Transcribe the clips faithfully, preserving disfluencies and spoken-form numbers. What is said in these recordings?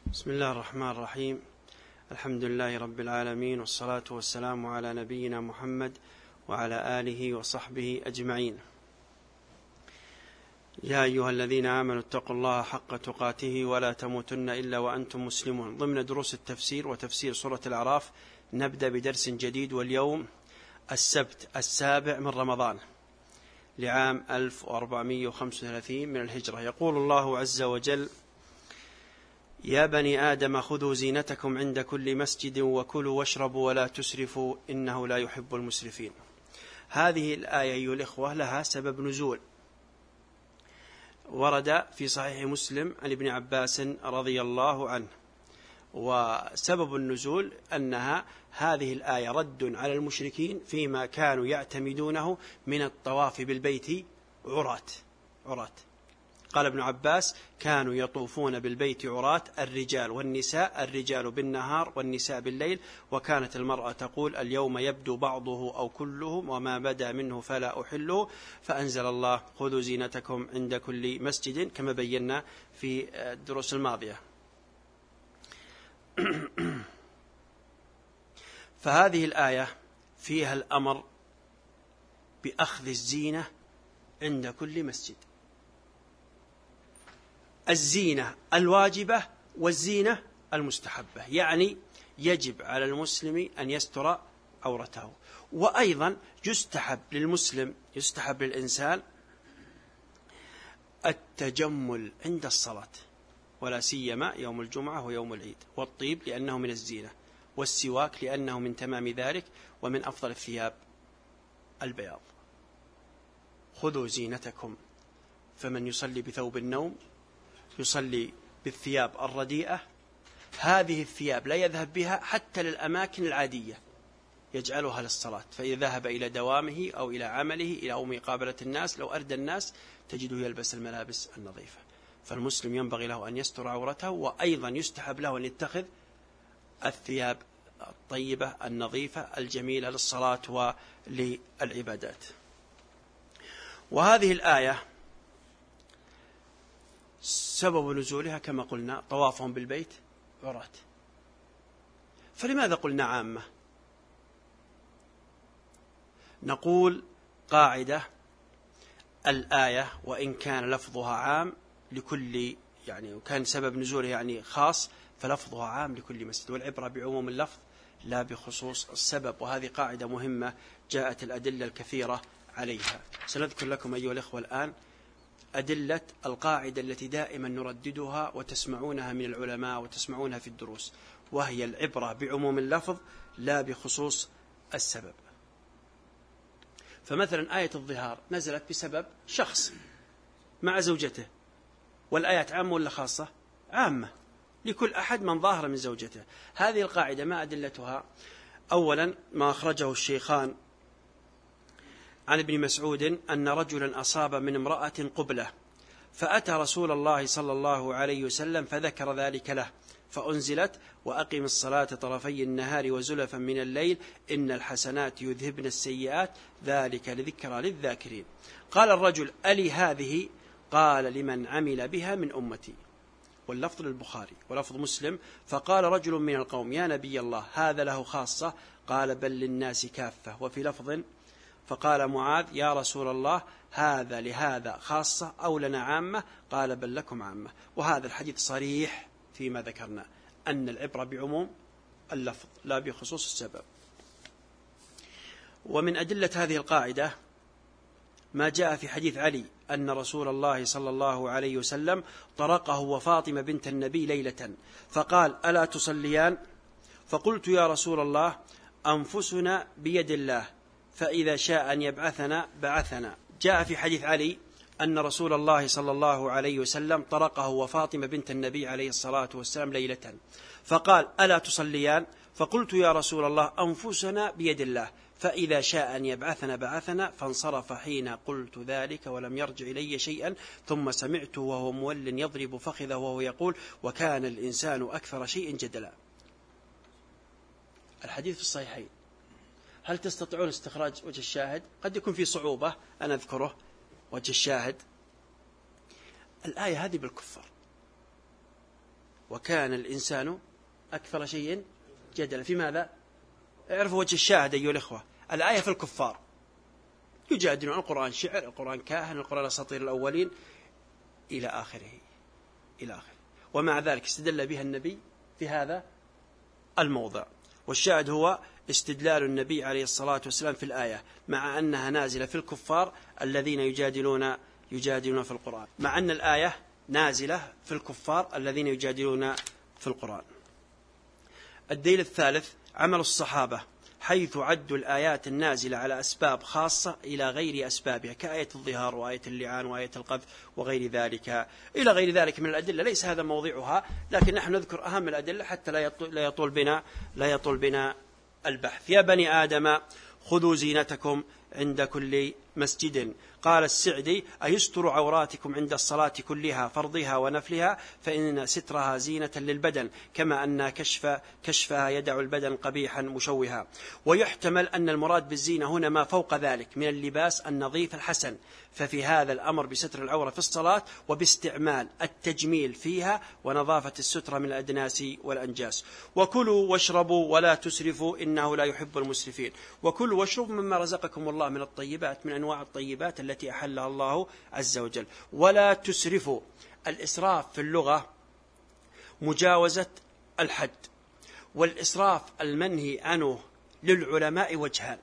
بسم الله الرحمن الرحيم. الحمد لله رب العالمين، والصلاة والسلام على نبينا محمد وعلى آله وصحبه أجمعين. يا أيها الذين آمنوا اتقوا الله حق تقاته ولا تموتن إلا وأنتم مسلمون. ضمن دروس التفسير وتفسير سورة الأعراف نبدأ بدرس جديد، واليوم السبت السابع من رمضان لعام ألف وأربعمائة وخمسة وثلاثين من الهجرة. يقول الله عز وجل: يا بني آدم خذوا زينتكم عند كل مسجد وكلوا واشربوا ولا تسرفوا إنه لا يحب المسرفين. هذه الآية أيها الإخوة لها سبب نزول، ورد في صحيح مسلم عن ابن عباس رضي الله عنه، وسبب النزول أنها هذه الآية رد على المشركين فيما كانوا يعتمدونه من الطواف بالبيت عراة عراة قال ابن عباس: كانوا يطوفون بالبيت عراة الرجال والنساء، الرجال بالنهار والنساء بالليل، وكانت المرأة تقول: اليوم يبدو بعضه أو كله وما بدا منه فلا أحله، فأنزل الله: خذوا زينتكم عند كل مسجد، كما بينا في الدروس الماضية. فهذه الآية فيها الأمر بأخذ الزينة عند كل مسجد، الزينة الواجبة والزينة المستحبة، يعني يجب على المسلم أن يستر عورته. وأيضا يستحب للمسلم يستحب للإنسان التجمل عند الصلاة، ولا سيما يوم الجمعة ويوم العيد، والطيب لأنه من الزينة، والسواك لأنه من تمام ذلك، ومن أفضل الثياب البياض. خذوا زينتكم، فمن يصلي بثوب النوم يصلي بالثياب الرديئة، هذه الثياب لا يذهب بها حتى للأماكن العادية، يجعلها للصلاة، فإذا ذهب إلى دوامه أو إلى عمله إلى أو مقابلة الناس، لو أردى الناس تجده يلبس الملابس النظيفة. فالمسلم ينبغي له أن يستر عورته، وأيضا يستحب له أن يتخذ الثياب الطيبة النظيفة الجميلة للصلاة وللعبادات. وهذه الآية سبب نزولها كما قلنا طوافهم بالبيت عراة. فلماذا قلنا عامة؟ نقول قاعدة: الآية وإن كان لفظها عام لكل، يعني وكان سبب نزولها يعني خاص، فلفظها عام لكل مسجد، والعبرة بعموم اللفظ لا بخصوص السبب. وهذه قاعدة مهمة جاءت الأدلة الكثيرة عليها. سنذكر لكم أيها الإخوة الآن أدلة القاعدة التي دائما نرددها وتسمعونها من العلماء وتسمعونها في الدروس، وهي العبرة بعموم اللفظ لا بخصوص السبب. فمثلا آية الظهار نزلت بسبب شخص مع زوجته، والآيات عامة ولا خاصة؟ عامة لكل أحد من ظاهر من زوجته. هذه القاعدة ما أدلتها؟ أولا ما أخرجه الشيخان عن ابن مسعود أن رجلا أصاب من امرأة قبلة، فأتى رسول الله صلى الله عليه وسلم فذكر ذلك له، فأنزلت: وأقم الصلاة طرفي النهار وزلفا من الليل إن الحسنات يذهبن السيئات ذلك لذكرى للذاكرين. قال الرجل: ألي هذه؟ قال: لمن عمل بها من أمتي. واللفظ للبخاري ولفظ مسلم: فقال رجل من القوم: يا نبي الله هذا له خاصة؟ قال: بل للناس كافة. وفي لفظ: فقال معاذ: يا رسول الله هذا لهذا خاصة أو لنا عامة؟ قال: بل لكم عامة. وهذا الحديث صريح فيما ذكرنا، أن العبرة بعموم اللفظ لا بخصوص السبب. ومن أدلة هذه القاعدة ما جاء في حديث علي أن رسول الله صلى الله عليه وسلم طرقه وفاطمة بنت النبي ليلة، فقال: ألا تصليان؟ فقلت: يا رسول الله أنفسنا بيد الله، فإذا شاء أن يبعثنا بعثنا. جاء في حديث علي أن رسول الله صلى الله عليه وسلم طرقه وفاطمة بنت النبي عليه الصلاة والسلام ليلة، فقال: ألا تصليان؟ فقلت: يا رسول الله أنفسنا بيد الله، فإذا شاء أن يبعثنا بعثنا. فانصرف حين قلت ذلك ولم يرجع إلي شيئا، ثم سمعته وهو مول يضرب فخذه وهو يقول: وكان الإنسان أكثر شيء جدلا. الحديث في الصحيحين. هل تستطيعون استخراج وجه الشاهد؟ قد يكون في صعوبة أن أذكره وجه الشاهد. الآية هذه بالكفار، وكان الإنسان أكثر شيء جدلا. في ماذا؟ اعرفوا وجه الشاهد أيها الإخوة. الآية في الكفار يجادلون عن القرآن شعر، القرآن كاهن، القرآن أساطير الأولين إلى آخره إلى آخره. ومع ذلك استدل بها النبي في هذا الموضع. والشاهد هو استدلال النبي عليه الصلاة والسلام في الآية مع أنها نازلة في الكفار الذين يجادلون يجادلون في القرآن، مع أن الآية نازلة في الكفار الذين يجادلون في القرآن. الدليل الثالث عمل الصحابة، حيث عدوا الآيات النازلة على أسباب خاصة إلى غير أسبابها، كآية الظهار وآية اللعان وآية القذف وغير ذلك إلى غير ذلك من الأدلة. ليس هذا موضعها، لكن نحن نذكر أهم الأدلة حتى لا يطول, لا يطول بنا لا يطول بنا البحث. يا بني آدم خذوا زينتكم عند كل مسجد. قال السعدي: أيستر عوراتكم عند الصلاة كلها فرضها ونفلها، فإن سترها زينة للبدن، كما أن كشف كشفها يدع البدن قبيحا مشوها. ويحتمل أن المراد بالزينة هنا ما فوق ذلك من اللباس النظيف الحسن، ففي هذا الأمر بستر العورة في الصلاة وباستعمال التجميل فيها ونظافة السترة من الأدناس والأنجاس. وكلوا واشربوا ولا تسرفوا إنه لا يحب المسرفين. وكلوا واشربوا مما رزقكم الله من الطيبات، من أنواع الطيبات التي أحلها الله عز وجل. ولا تسرفوا. الإسراف في اللغة مجاوزة الحد، والإسراف المنهي عنه للعلماء وجهان: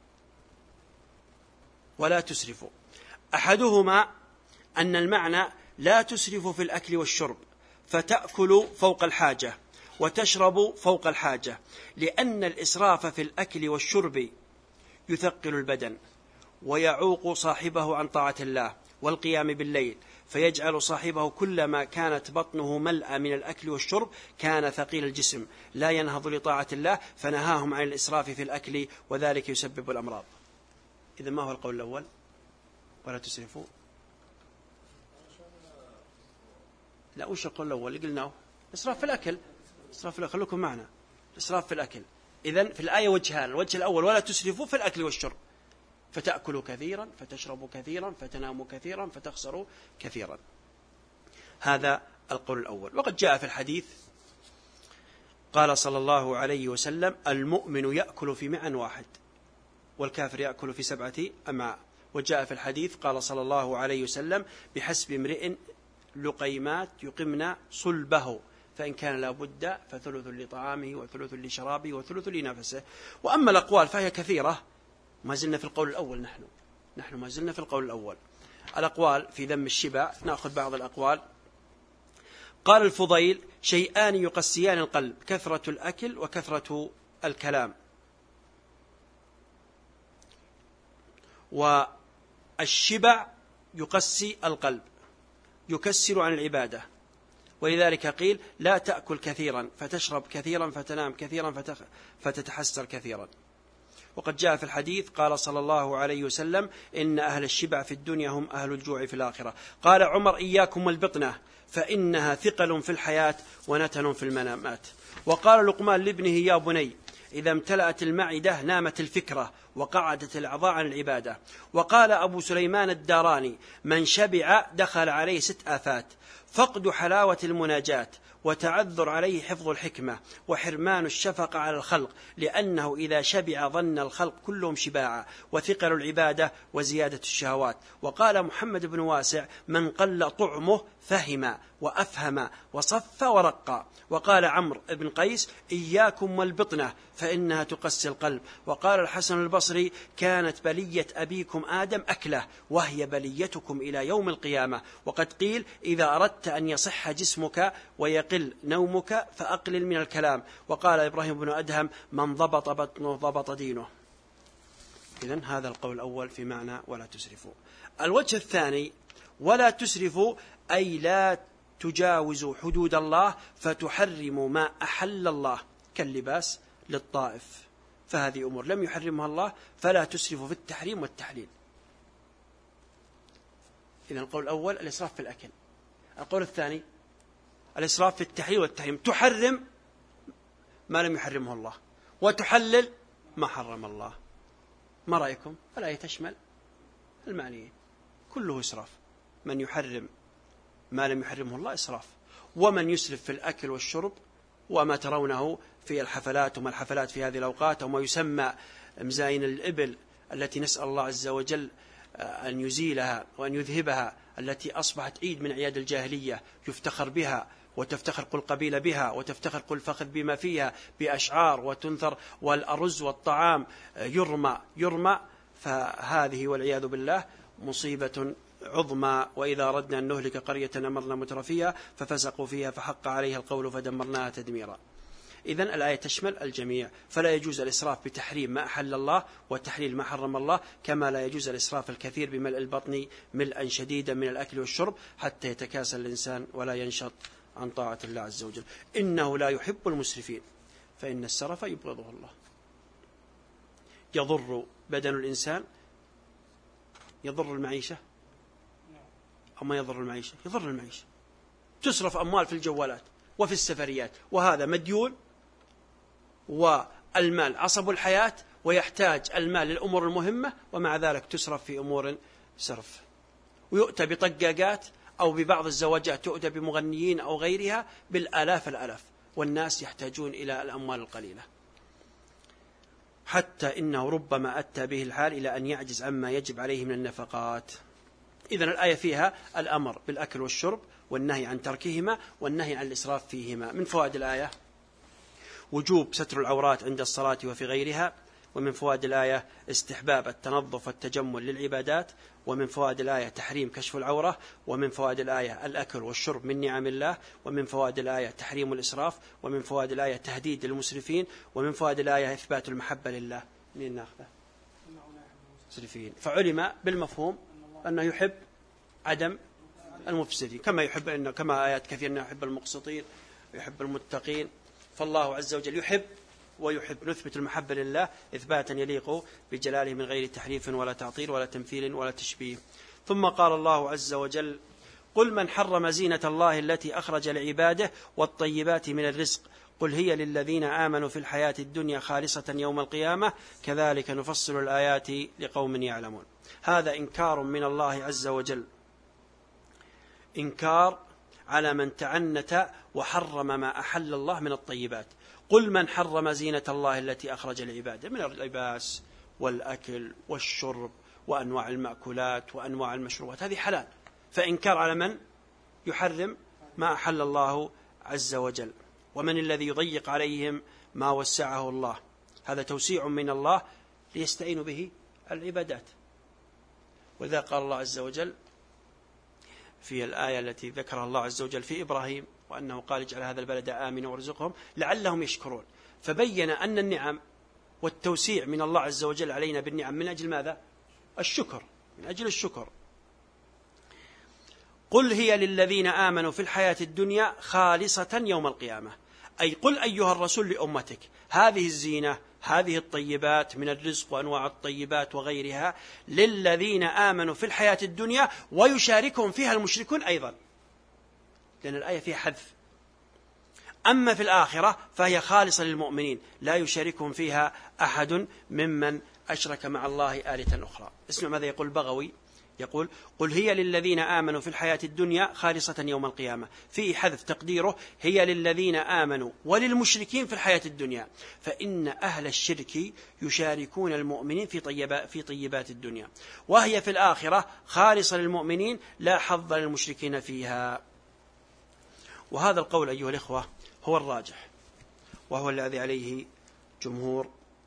ولا تسرفوا. أحدهما أن المعنى لا تسرفوا في الأكل والشرب، فتأكلوا فوق الحاجة وتشربوا فوق الحاجة، لأن الإسراف في الأكل والشرب يثقل البدن ويعوق صاحبه عن طاعة الله والقيام بالليل، فيجعل صاحبه كلما كانت بطنه ملأى من الأكل والشرب كان ثقيل الجسم لا ينهض لطاعة الله، فنهاهم عن الإسراف في الأكل وذلك يسبب الأمراض. إذا ما هو القول الأول؟ ولا تسرفوا. لا، وش القول الأول اللي قلناه؟ إسراف في الأكل. إسراف في الأكل. خلوكم معنا. إسراف في الأكل. إذن في الآية وجهان: الوجه الأول ولا تسرفوا في الأكل والشرب، فتأكلوا كثيرا فتشربوا كثيرا فتناموا كثيرا فتخسروا كثيرا. هذا القول الأول. وقد جاء في الحديث قال صلى الله عليه وسلم: المؤمن يأكل في معا واحد والكافر يأكل في سبعة أمعاء. وجاء في الحديث قال صلى الله عليه وسلم: بحسب امرئ لقيمات يقمن صلبه، فإن كان لا بد فثلث لطعامه وثلث لشرابه وثلث لنفسه. وأما الأقوال فهي كثيرة. ما زلنا في القول الأول. نحن نحن ما زلنا في القول الأول. الأقوال في ذم الشبع، نأخذ بعض الأقوال. قال الفضيل: شيئان يقسيان القلب: كثرة الأكل وكثرة الكلام. والشبع يقسي القلب، يكسر عن العبادة، ولذلك قيل: لا تأكل كثيرا فتشرب كثيرا فتنام كثيرا فتتحسر كثيرا. وقد جاء في الحديث قال صلى الله عليه وسلم: إن أهل الشبع في الدنيا هم أهل الجوع في الآخرة. قال عمر: إياكم والبطنة فإنها ثقل في الحياة ونتن في المنامات. وقال لقمان لابنه: يا بني إذا امتلأت المعدة نامت الفكرة وقعدت الأعضاء عن العبادة. وقال أبو سليمان الداراني: من شبع دخل عليه ست آفات: فقد حلاوة المناجاة، وتعذر عليه حفظ الحكمة، وحرمان الشفقة على الخلق، لأنه إذا شبع ظن الخلق كلهم شباعا، وثقل العبادة وزيادة الشهوات. وقال محمد بن واسع: من قل طعمه فهم وأفهم وصف ورقى. وقال عمرو بن قيس: إياكم والبطنة فإنها تقسي القلب. وقال الحسن البصري: كانت بلية أبيكم آدم أكله، وهي بليتكم إلى يوم القيامة. وقد قيل: إذا أردت أن يصح جسمك ويقل نومك فأقلل من الكلام. وقال إبراهيم بن أدهم: من ضبط بطنه ضبط دينه. إذن هذا القول الأول في معنى ولا تسرفوا. الوجه الثاني: ولا تسرفوا أي لا تجاوزوا حدود الله فتحرموا ما أحل الله، كاللباس للطائف، فهذه أمور لم يحرمها الله، فلا تسرفوا في التحريم والتحليل. إذن القول الأول الإسراف في الأكل. القول الثاني الإسراف في التحليل والتحريم، تحرم ما لم يحرمه الله وتحلل ما حرم الله. ما رأيكم؟ الآية تشمل المعنيين، كله إسراف. من يحرم ما لم يحرمه الله إسراف، ومن يسرف في الأكل والشرب وما ترونه في الحفلات وما الحفلات في هذه الأوقات وما يسمى مزاين الإبل التي نسأل الله عز وجل أن يزيلها وأن يذهبها، التي أصبحت عيد من أعياد الجاهلية يفتخر بها وتفتخر كل قبيلة بها وتفتخر كل فخذ بما فيها بأشعار وتنثر، والأرز والطعام يرمى يرمى فهذه والعياذ بالله مصيبة عظمى. وإذا أردنا أن نهلك قرية أمرنا مترفيها ففسقوا فيها فحق عليها القول فدمرناها تدميرا. إذن الآية تشمل الجميع، فلا يجوز الإسراف بتحريم ما أحل الله وتحليل ما حرم الله، كما لا يجوز الإسراف الكثير بملء البطن ملءا شديدا من الأكل والشرب حتى يتكاسل الإنسان ولا ينشط عن طاعة الله عز وجل. إنه لا يحب المسرفين فإن السرف يبغضه الله. يضر بدن الإنسان، يضر المعيشة أو ما يضر المعيشة؟ يضر المعيشة. تصرف أموال في الجوالات وفي السفريات، وهذا مديون، والمال عصب الحياة ويحتاج المال للأمور المهمة، ومع ذلك تصرف في أمور سرف. ويؤتى بطقاقات أو ببعض الزواجات تؤتى بمغنيين أو غيرها بالآلاف الآلاف، والناس يحتاجون إلى الأموال القليلة، حتى إنه ربما أتى به الحال إلى أن يعجز عما يجب عليه من النفقات. إذن الآية فيها الأمر بالأكل والشرب والنهي عن تركهما والنهي عن الإسراف فيهما. من فوائد الآية وجوب ستر العورات عند الصلاة وفي غيرها، ومن فوائد الآية استحباب التنظف والتجمل للعبادات، ومن فوائد الآية تحريم كشف العورة، ومن فوائد الآية الأكل والشرب من نعم الله، ومن فوائد الآية تحريم الإسراف، ومن فوائد الآية تهديد المسرفين، ومن فوائد الآية إثبات المحبة لله. منين ناخذه؟ المسرفين. فعلم بالمفهوم أنه يحب عدم المفسدين، كما يحب إنه كما آيات كثيرة أنه يحب المقسطين ويحب المتقين. فالله عز وجل يحب ويحب. نثبت المحبة لله إثباتا يليق بجلاله من غير تحريف ولا تعطيل ولا تمثيل ولا تشبيه. ثم قال الله عز وجل: قل من حرم زينة الله التي أخرج لعباده والطيبات من الرزق قل هي للذين آمنوا في الحياة الدنيا خالصة يوم القيامة كذلك نفصل الآيات لقوم يعلمون. هذا إنكار من الله عز وجل، إنكار على من تعنت وحرم ما أحل الله من الطيبات. قل من حرم زينة الله التي أخرج لعباده من اللباس والأكل والشرب وأنواع المأكولات وأنواع المشروبات، هذه حلال. فإنكار على من يحرم ما أحل الله عز وجل. ومن الذي يضيق عليهم ما وسعه الله، هذا توسيع من الله ليستعين به العبادات. وإذا قال الله عز وجل في الآية التي ذكرها الله عز وجل في إبراهيم وأنه قال اجعل هذا البلد آمنا وارزقهم لعلهم يشكرون، فبين أن النعم والتوسيع من الله عز وجل علينا بالنعم من أجل ماذا؟ الشكر، من أجل الشكر. قل هي للذين آمنوا في الحياة الدنيا خالصة يوم القيامة، أي قل أيها الرسول لأمتك هذه الزينة هذه الطيبات من الرزق وأنواع الطيبات وغيرها للذين آمنوا في الحياة الدنيا ويشاركهم فيها المشركون أيضا، لأن الآية فيها حذف. أما في الآخرة فهي خالصة للمؤمنين لا يشاركهم فيها أحد ممن أشرك مع الله آلهة أخرى. اسمع ماذا يقول البغوي، يقول قل هي للذين آمنوا في الحياة الدنيا خالصة يوم القيامة، في حذف تقديره هي للذين آمنوا وللمشركين في الحياة الدنيا، فإن أهل الشرك يشاركون المؤمنين في طيبات, في طيبات الدنيا، وهي في الآخرة خالصة للمؤمنين لا حظ للمشركين فيها. وهذا القول أيها الإخوة هو الراجح، وهو الذي عليه جمهور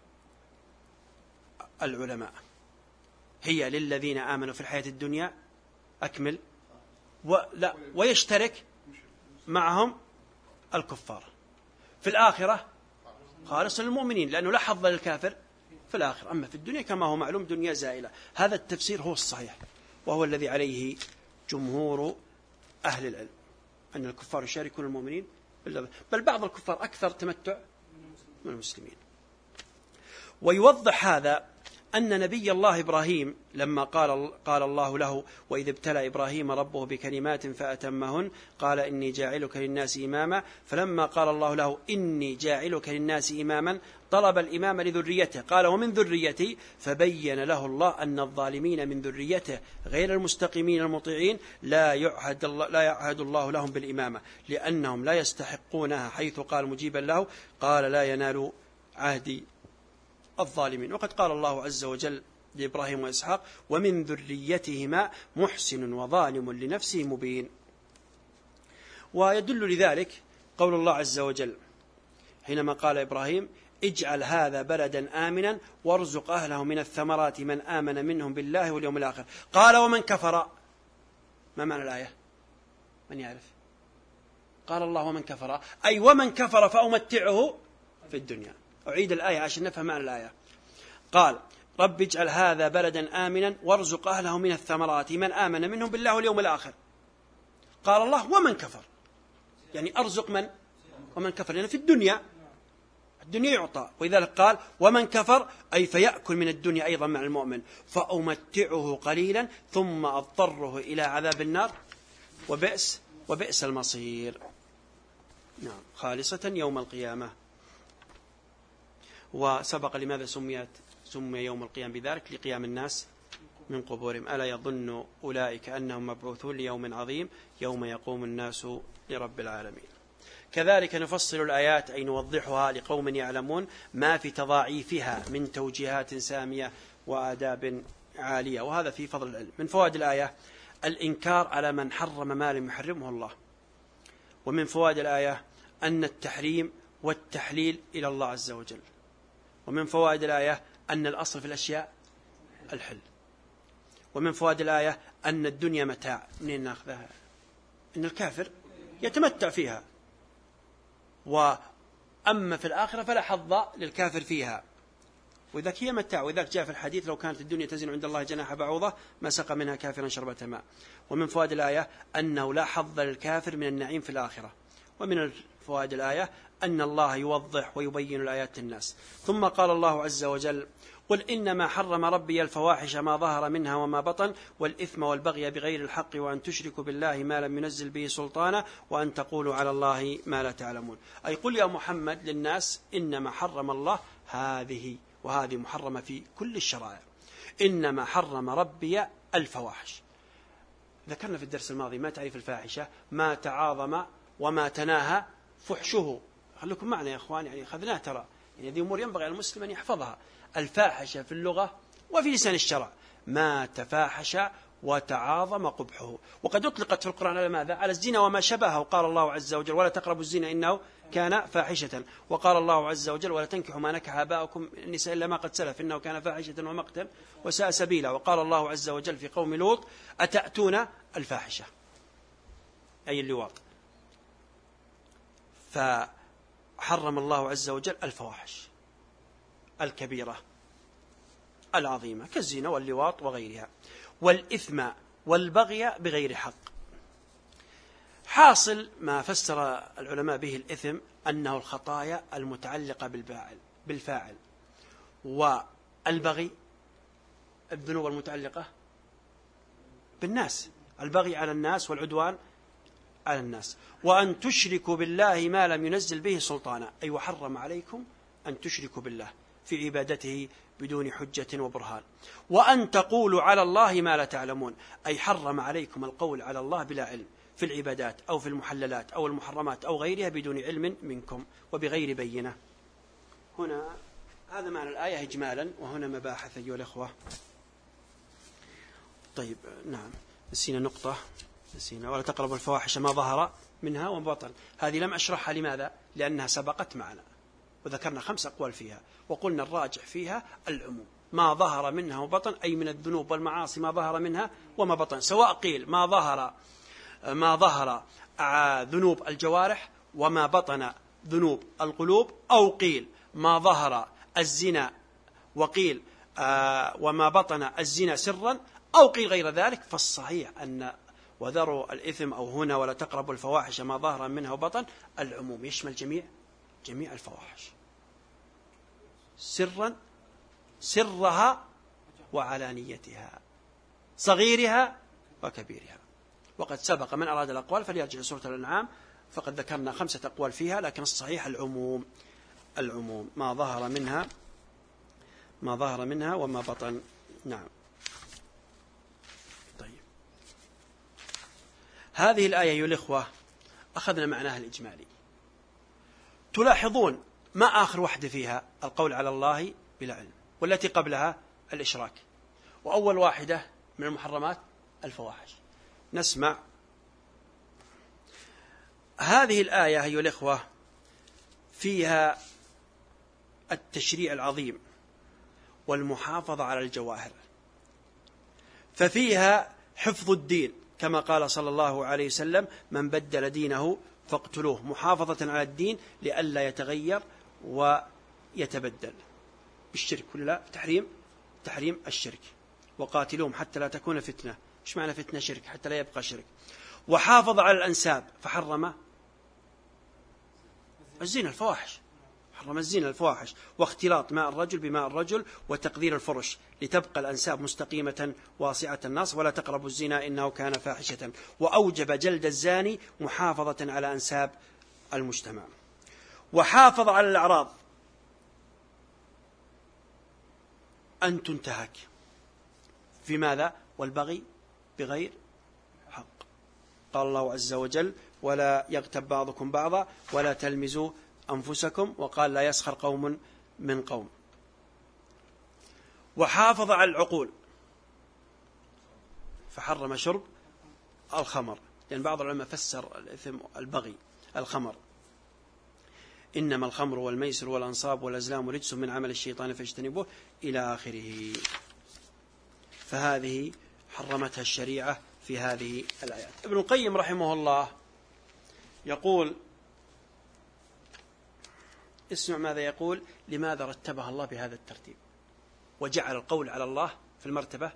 العلماء. هي للذين آمنوا في الحياة الدنيا أكمل ولا ويشترك معهم الكفار في الآخرة خالص للمؤمنين، لأنه لا حظ للكافر في الآخرة. أما في الدنيا كما هو معلوم دنيا زائلة. هذا التفسير هو الصحيح، وهو الذي عليه جمهور أهل العلم، أن الكفار يشاركون المؤمنين، بل بعض الكفار أكثر تمتع من المسلمين. ويوضح هذا أن نبي الله إبراهيم لما قال, قال الله له وإذ ابتلى إبراهيم ربه بكلمات فأتمهن قال إني جاعلك للناس إماما، فلما قال الله له إني جاعلك للناس إماما طلب الإمام لذريته، قال ومن ذريتي، فبين له الله أن الظالمين من ذريته غير المستقيمين المطيعين لا يعهد الله, لا يعهد الله لهم بالإمامة لأنهم لا يستحقونها، حيث قال مجيبا له قال لا ينال عهدي الظالمين. وقد قال الله عز وجل لإبراهيم وإسحاق ومن ذريتهما محسن وظالم لنفسه مبين. ويدل لذلك قول الله عز وجل حينما قال إبراهيم اجعل هذا بلدا آمنا وارزق أهله من الثمرات من آمن منهم بالله واليوم الآخر، قال ومن كفر. ما معنى الآية؟ من يعرف؟ قال الله ومن كفر أي ومن كفر فأمتعه في الدنيا. أعيد الآية عشان نفهم معنى الآية. قال رب اجعل هذا بلدا آمنا وارزق أهله من الثمرات من آمن منهم بالله واليوم الآخر، قال الله ومن كفر، يعني أرزق من ومن كفر، يعني في الدنيا الدنيا يعطى، ولذلك قال ومن كفر أي فيأكل من الدنيا أيضا مع المؤمن، فأمتعه قليلا ثم أضطره إلى عذاب النار وبئس وبئس المصير. نعم، خالصة يوم القيامة. وسبق لماذا سميت سمي يوم القيامة بذلك؟ لقيام الناس من قبورهم، ألا يظن أولئك أنهم مبعوثون ليوم عظيم يوم يقوم الناس لرب العالمين. كذلك نفصل الآيات أي نوضحها لقوم يعلمون ما في تضاعيفها من توجيهات سامية وآداب عالية، وهذا في فضل العلم. من فوائد الآية الإنكار على من حرم ما لم يحرمه الله. ومن فوائد الآية أن التحريم والتحليل إلى الله عز وجل. ومن فوائد الآية أن الأصل في الأشياء الحل. ومن فوائد الآية أن الدنيا متاع، منين ناخذها؟ إن الكافر يتمتع فيها، وأما في الآخرة فلا حظ للكافر فيها، وإذا هي متاع. وإذا جاء في الحديث لو كانت الدنيا تزن عند الله جناح بعوضة ما سقى منها كافرا شربة ماء. ومن فوائد الآية أنه لا حظ للكافر من النعيم في الآخرة. ومن فوائد الآية أن الله يوضح ويبين الآيات للناس. ثم قال الله عز وجل قل إنما حرم ربي الفواحش ما ظهر منها وما بطن والإثم والبغي بغير الحق وأن تشركوا بالله ما لم ينزل به سلطانا وأن تقولوا على الله ما لا تعلمون. أي قل يا محمد للناس إنما حرم الله هذه، وهذه محرمة في كل الشرائع. إنما حرم ربي الفواحش. ذكرنا في الدرس الماضي ما تعريف الفاحشة، ما تعاظم وما تناهى فحشه. خليكم معنا يا أخوان، يعني أخذناه ترى، يعني هذه أمور ينبغي على المسلم أن يحفظها. الفاحشة في اللغة وفي لسان الشرع ما تفاحش وتعاظم قبحه. وقد أطلقت في القرآن على ماذا؟ على الزنا وما شبهه. قال الله عز وجل ولا تقربوا الزنا إنه كان فاحشة. وقال الله عز وجل ولا تنكحوا ما نكح آباؤكم النساء إلا ما قد سلف إنه كان فاحشة ومقتا وساء سبيلا. وقال الله عز وجل في قوم لوط أتأتون الفاحشة أي اللواط. فحرم الله عز وجل الفواحش الكبيرة العظيمة كالزنا واللواط وغيرها، والإثم والبغي بغير حق. حاصل ما فسر العلماء به الإثم أنه الخطايا المتعلقة بالفاعل بالفاعل والبغي الذنوب المتعلقة بالناس، البغي على الناس والعدوان على الناس. وأن تشركوا بالله ما لم ينزل به سلطانا، أي وحرم عليكم أن تشركوا بالله في عبادته بدون حجة وبرهان. وأن تقولوا على الله ما لا تعلمون، أي حرم عليكم القول على الله بلا علم في العبادات أو في المحللات أو المحرمات أو غيرها بدون علم منكم وبغير بينة. هنا هذا معنى الآية إجمالا، وهنا مباحث أيها الأخوة. طيب نعم، نسينا نقطة نسينا ولا تقربوا الفواحش ما ظهر منها وما بطن. هذه لم أشرحها، لماذا؟ لأنها سبقت معنا وذكرنا خمس أقوال فيها، وقلنا الراجح فيها العموم، ما ظهر منها وبطن، أي من الذنوب والمعاصي ما ظهر منها وما بطن، سواء قيل ما ظهر ما ظهر ذنوب الجوارح وما بطن ذنوب القلوب، أو قيل ما ظهر الزنا وقيل وما بطن الزنا سرا، أو قيل غير ذلك. فالصحيح أن وذروا الإثم أو هنا ولا تقربوا الفواحش ما ظهر منها وبطن العموم يشمل جميع جميع الفواحش سرا سرها وعلانيتها، صغيرها وكبيرها. وقد سبق من أراد الأقوال فليرجع سورة الأنعام، فقد ذكرنا خمسة أقوال فيها، لكن الصحيح العموم العموم ما ظهر منها ما ظهر منها وما بطن. نعم. طيب، هذه الآية أيها الإخوة أخذنا معناها الإجمالي. تلاحظون ما آخر واحدة فيها القول على الله بلا علم، والتي قبلها الإشراك، وأول واحدة من المحرمات الفواحش. نسمع هذه الآية أيها الإخوة فيها التشريع العظيم والمحافظة على الجواهر، ففيها حفظ الدين كما قال صلى الله عليه وسلم: من بدل دينه فاقتلوه، محافظة على الدين لئلا يتغير ويتبدل بالشرك. ولا لا؟ تحريم تحريم الشرك. وقاتلوهم حتى لا تكون فتنة. إيش معنى فتنة؟ شرك، حتى لا يبقى شرك. وحافظ على الأنساب فحرم الزنا الفواحش، حرم الزنا الفواحش، واختلاط ماء الرجل بماء الرجل، وتقدير الفرش لتبقى الأنساب مستقيمة واسعة النص، ولا تقربوا الزنا إنه كان فاحشة. وأوجب جلد الزاني محافظة على أنساب المجتمع. وحافظ على الأعراض أن تنتهك في ماذا؟ والبغي بغير حق. قال الله عز وجل: ولا يغتب بعضكم بعضا ولا تلمزوا أنفسكم، وقال: لا يسخر قوم من قوم. وحافظ على العقول فحرم شرب الخمر، لأن يعني بعض العلماء فسر الإثم البغي الخمر: إنما الخمر والميسر والأنصاب والأزلام رجس من عمل الشيطان فاجتنبوه، إلى آخره. فهذه حرمتها الشريعة في هذه الآيات. ابن القيم رحمه الله يقول، اسمع ماذا يقول: لماذا رتبها الله بهذا الترتيب وجعل القول على الله في المرتبة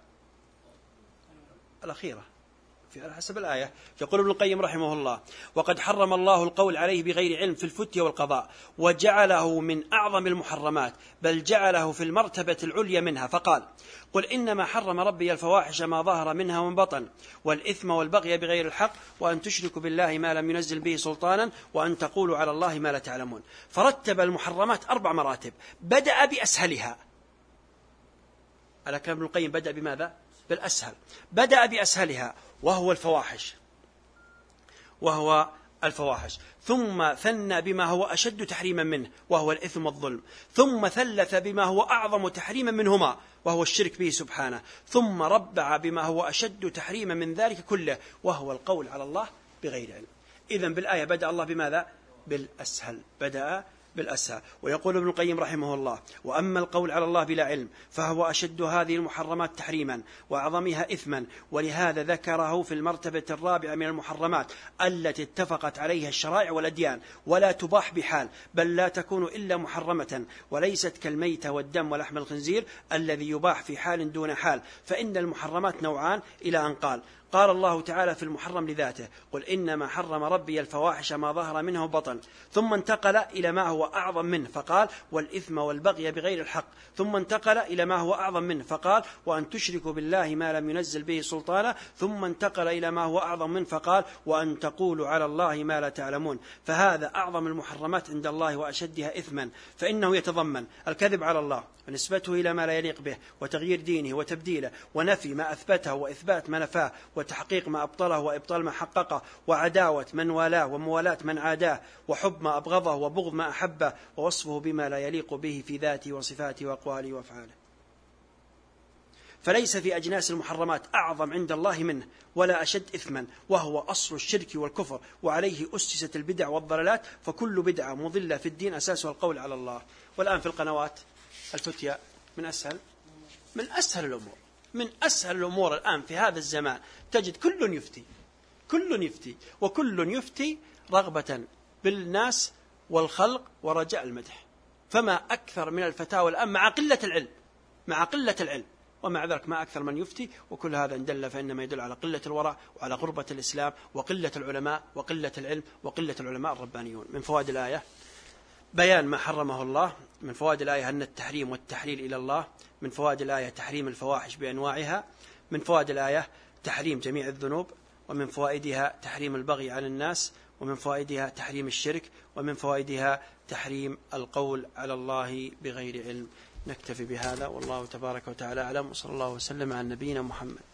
الأخيرة على حسب الآية؟ يقول ابن القيم رحمه الله: وقد حرم الله القول عليه بغير علم في الفتية والقضاء، وجعله من أعظم المحرمات، بل جعله في المرتبة العليا منها، فقال: قل إنما حرم ربي الفواحش ما ظهر منها ومن بطن، والإثم والبغي بغير الحق، وأن تشركوا بالله ما لم ينزل به سلطانا، وأن تقولوا على الله ما لا تعلمون. فرتب المحرمات أربع مراتب، بدأ بأسهلها. على كلام ابن القيم بدأ بماذا؟ بالأسهل. بدأ بأسهلها وهو الفواحش وهو الفواحش ثم ثنى بما هو أشد تحريما منه وهو الإثم والظلم، ثم ثلث بما هو أعظم تحريما منهما وهو الشرك به سبحانه، ثم ربع بما هو أشد تحريما من ذلك كله وهو القول على الله بغير علم. إذن بالآية بدأ الله بماذا؟ بالأسهل، بدأ بالأسهل. ويقول ابن القيم رحمه الله: وأما القول على الله بلا علم فهو أشد هذه المحرمات تحريما وأعظمها إثما، ولهذا ذكره في المرتبة الرابعة من المحرمات التي اتفقت عليها الشرائع والأديان، ولا تباح بحال، بل لا تكون إلا محرمة، وليست كالميتة والدم ولحم الخنزير الذي يباح في حال دون حال. فإن المحرمات نوعان، إلى أن قال: قال الله تعالى في المحرم لذاته: قل إنما حرم ربي الفواحش ما ظهر منه وبطن، ثم انتقل إلى ما هو أعظم منه فقال: والإثم والبغي بغير الحق، ثم انتقل إلى ما هو أعظم منه فقال: وأن تشركوا بالله ما لم ينزل به سلطانا، ثم انتقل إلى ما هو أعظم منه فقال: وأن تقولوا على الله ما لا تعلمون. فهذا أعظم المحرمات عند الله وأشدها إثما، فإنه يتضمن الكذب على الله ونسبته إلى ما لا يليق به، وتغيير دينه وتبديله، ونفي ما أثبته وإثبات ما نفاه، وتحقيق ما أبطله وإبطال ما حققه، وعداوة من والاه وموالاة من عاداه، وحب ما أبغضه وبغض ما أحبه، ووصفه بما لا يليق به في ذاته وصفاته وأقواله وأفعاله. فليس في أجناس المحرمات أعظم عند الله منه ولا أشد إثما، وهو أصل الشرك والكفر، وعليه أسست البدع والضلالات، فكل بدعة مضلة في الدين أساسها القول على الله. والآن في القنوات الفتية من أسهل من أسهل الأمور من أسهل الأمور الآن في هذا الزمان، تجد كل يفتي كل يفتي وكل يفتي رغبة بالناس والخلق ورجاء المدح. فما أكثر من الفتاوى الآن مع قلة العلم مع قلة العلم ومع ذلك ما أكثر من يفتي، وكل هذا إن دل فإنما يدل على قلة الورع وعلى غربة الإسلام وقلة العلماء وقلة العلم وقلة العلماء الربانيون. من فوائد الآية: بيان ما حرمه الله. من فوائد الآية أن التحريم والتحليل إلى الله. من فوائد الآية تحريم الفواحش بأنواعها. من فوائد الآية تحريم جميع الذنوب. ومن فوائدها تحريم البغي على الناس. ومن فوائدها تحريم الشرك. ومن فوائدها تحريم القول على الله بغير علم. نكتفي بهذا والله تبارك وتعالى أعلم، وصلى الله وسلم على نبينا محمد.